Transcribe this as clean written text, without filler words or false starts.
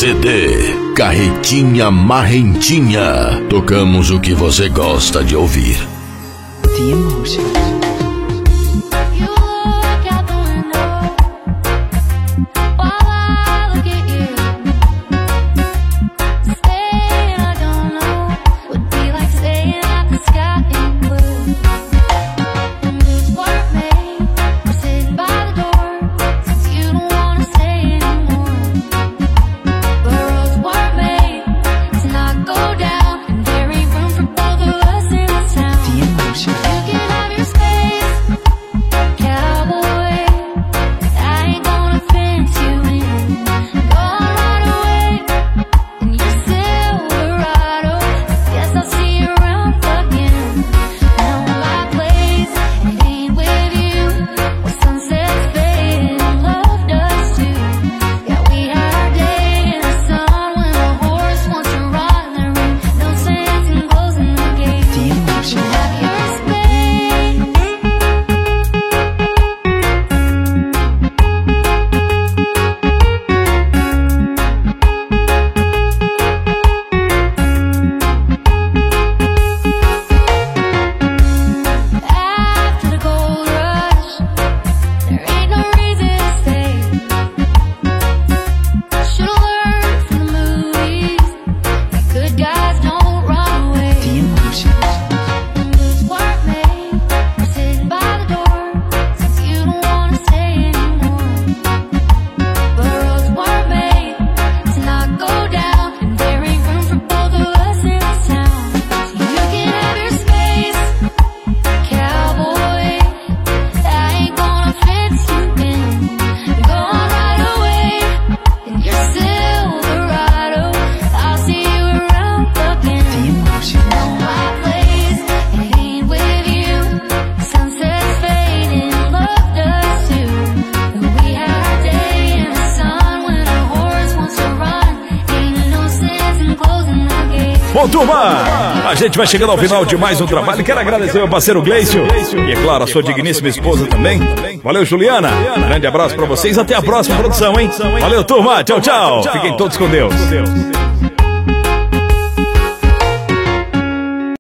CD Carretinha Marrentinha. Tocamos o que você gosta de ouvir. The Emotion. Bom, turma, a gente vai chegando ao final de mais um trabalho. Quero agradecer meu parceiro Gleicio e, é claro, a sua digníssima esposa também. Valeu, Juliana. Grande abraço pra vocês. Até a próxima produção, hein? Valeu, turma. Tchau, tchau. Fiquem todos com Deus.